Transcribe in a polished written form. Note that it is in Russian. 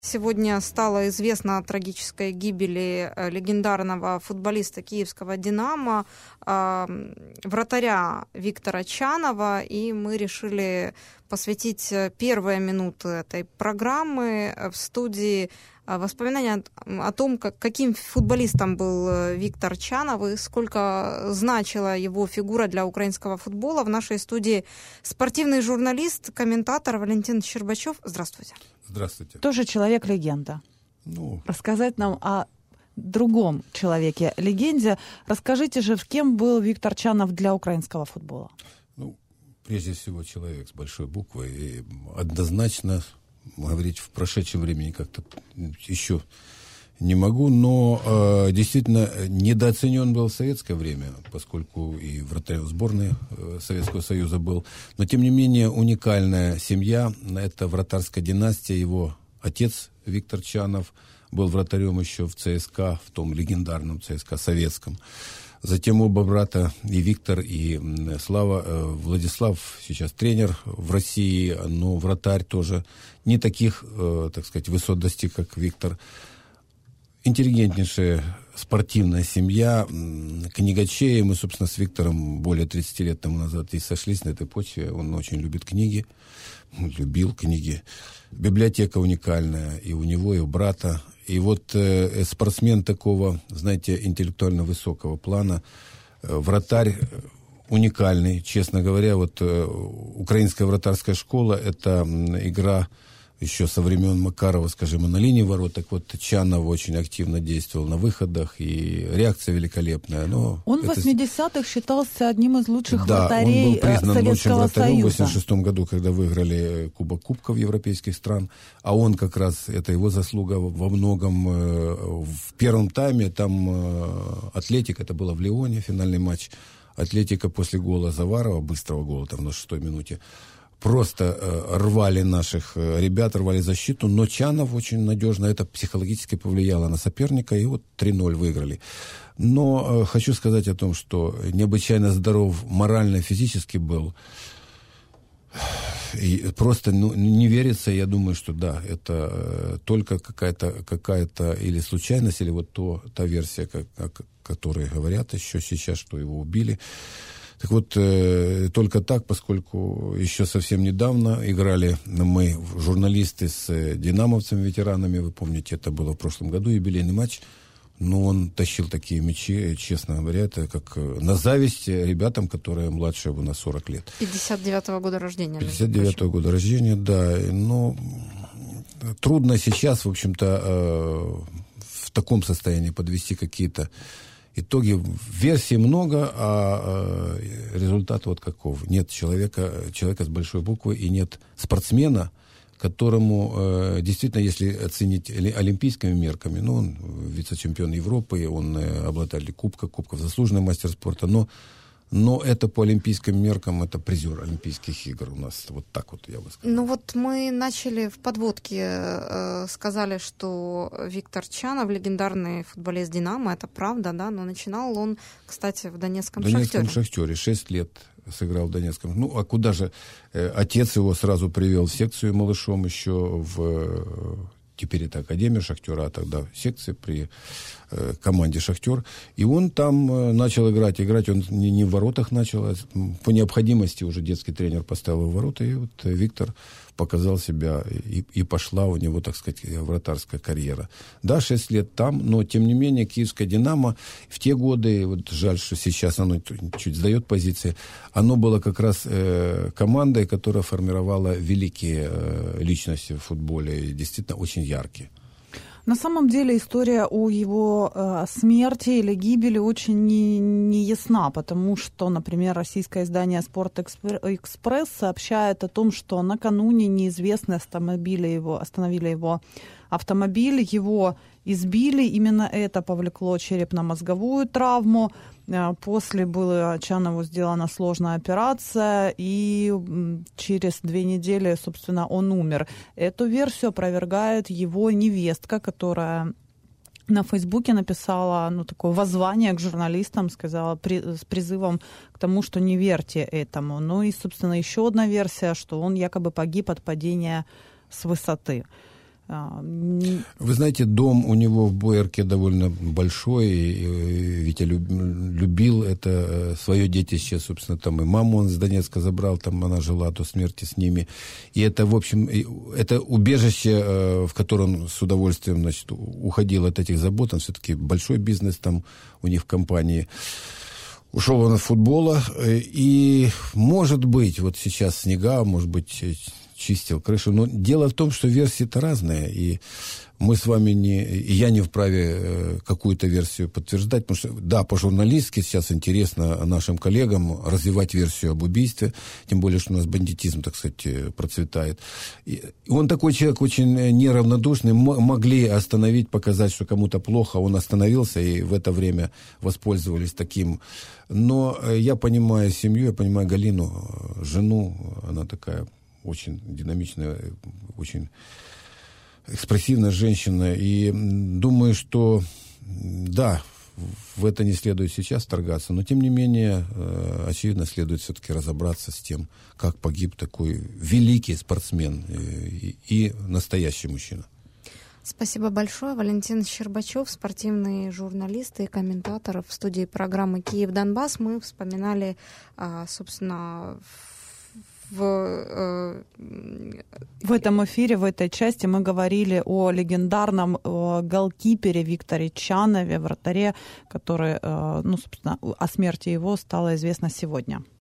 Сегодня стало известно о трагической гибели легендарного футболиста киевского «Динамо», вратаря Виктора Чанова, и мы решили посвятить первые минуты этой программы в студии воспоминания о том, каким футболистом был Виктор Чанов и сколько значила его фигура для украинского футбола. В нашей студии спортивный журналист, комментатор Валентин Щербачев. Здравствуйте. Здравствуйте. Тоже человек-легенда. Рассказать нам о другом человеке-легенде. Расскажите же, кем был Виктор Чанов для украинского футбола? Прежде всего, человек с большой буквы. И однозначно говорить в прошедшем времени как-то еще не могу, но действительно недооценен был в советское время, поскольку и вратарем сборной Советского Союза был. Но, тем не менее, уникальная семья, это вратарская династия. Его отец Виктор Чанов был вратарем еще в ЦСКА, в том легендарном ЦСКА советском. Затем оба брата, и Виктор, и Слава, Владислав сейчас тренер в России, но вратарь тоже не таких, так сказать, высот достиг, как Виктор. Интеллигентнейшая спортивная семья, книгачеи. Мы, собственно, с Виктором более 30 лет тому назад и сошлись на этой почве. Он очень любит книги, любил книги. Библиотека уникальная и у него, и у брата. И вот спортсмен такого, знаете, интеллектуально высокого плана, вратарь уникальный, честно говоря. Вот украинская вратарская школа – это игра еще со времен Макарова, скажем, на линии ворот. Так вот, Чанов очень активно действовал на выходах, и реакция великолепная. Но он в 80-х считался одним из лучших вратарей он был признан лучшим вратарем в 86 году, когда выиграли Кубок Кубков европейских стран. А он как раз, это его заслуга во многом. В первом тайме там Атлетик, это было в Лионе, финальный матч. Атлетика после гола Заварова, быстрого гола, там на 6-й минуте, просто рвали наших ребят, рвали защиту, но Чанов очень надежно, это психологически повлияло на соперника, и вот 3-0 выиграли. Но хочу сказать о том, что необычайно здоров морально и физически был. И просто не верится, я думаю, что да, это только какая-то или случайность, или вот та версия, о которой говорят еще сейчас, что его убили. Так вот, только так, поскольку еще совсем недавно играли мы, журналисты, с динамовцами, ветеранами, вы помните, это было в прошлом году, юбилейный матч, но он тащил такие мячи, честно говоря, это как на зависть ребятам, которые младше его на 40 лет. 59-го года рождения. 59-го года рождения, да, но трудно сейчас, в общем-то, в таком состоянии подвести какие-то итоги. Версий много, а результат вот каков. Нет человека с большой буквы, и нет спортсмена, которому действительно, если оценить олимпийскими мерками, он вице-чемпион Европы, он обладатель кубков, заслуженный мастер спорта, но это по олимпийским меркам, это призер Олимпийских игр у нас. Вот так вот, я бы сказал. Ну вот мы начали в подводке, сказали, что Виктор Чанов, легендарный футболист «Динамо», это правда, да, но начинал он, кстати, в Донецком Шахтере. В Донецком Шахтере, 6 лет сыграл в Донецком. Ну, а куда же? Отец его сразу привел в секцию малышом еще теперь это Академия Шахтера, а тогда секция при команде «Шахтер». И он там начал играть. Играть он не в воротах начал, а по необходимости уже детский тренер поставил в ворота. И вот Виктор показал себя, и пошла у него, так сказать, вратарская карьера. Да, 6 лет там, но, тем не менее, киевское «Динамо» в те годы, вот жаль, что сейчас оно чуть сдает позиции, оно было как раз командой, которая формировала великие личности в футболе, и действительно очень яркие. На самом деле история о его смерти или гибели очень не ясна, потому что, например, российское издание «Спорт-Экспресс» сообщает о том, что накануне неизвестные остановили его автомобиль, его избили. Именно это повлекло черепно-мозговую травму. После была Чанову сделана сложная операция, и через 2 недели, собственно, он умер. Эту версию опровергает его невестка, которая на Фейсбуке написала такое воззвание к журналистам, сказала с призывом к тому, что не верьте этому. Ну и, собственно, еще одна версия, что он якобы погиб от падения с высоты. Вы знаете, дом у него в Боярке довольно большой, и Витя любил это свое детище, собственно, там и маму он с Донецка забрал, там она жила до смерти с ними. И это, в общем, это убежище, в котором с удовольствием, значит, уходил от этих забот, он все-таки большой бизнес там у них в компании. Ушел он от футбола, и, может быть, вот сейчас снега, может быть, чистил крышу. Но дело в том, что версии-то разные, и мы с вами я не вправе какую-то версию подтверждать, потому что, да, по-журналистски сейчас интересно нашим коллегам развивать версию об убийстве, тем более, что у нас бандитизм, так сказать, процветает. И он такой человек очень неравнодушный, могли остановить, показать, что кому-то плохо, он остановился, и в это время воспользовались таким. Но я понимаю семью, я понимаю Галину, жену, она такая очень динамичная, очень экспрессивная женщина. И думаю, что да, в это не следует сейчас вторгаться, но тем не менее, очевидно, следует все-таки разобраться с тем, как погиб такой великий спортсмен и настоящий мужчина. Спасибо большое. Валентин Щербачев, спортивный журналист и комментатор в студии программы «Киев-Донбасс». Мы вспоминали, собственно, в этом эфире, в этой части мы говорили о легендарном голкипере Викторе Чанове, вратаре, который, собственно, о смерти его стало известно сегодня.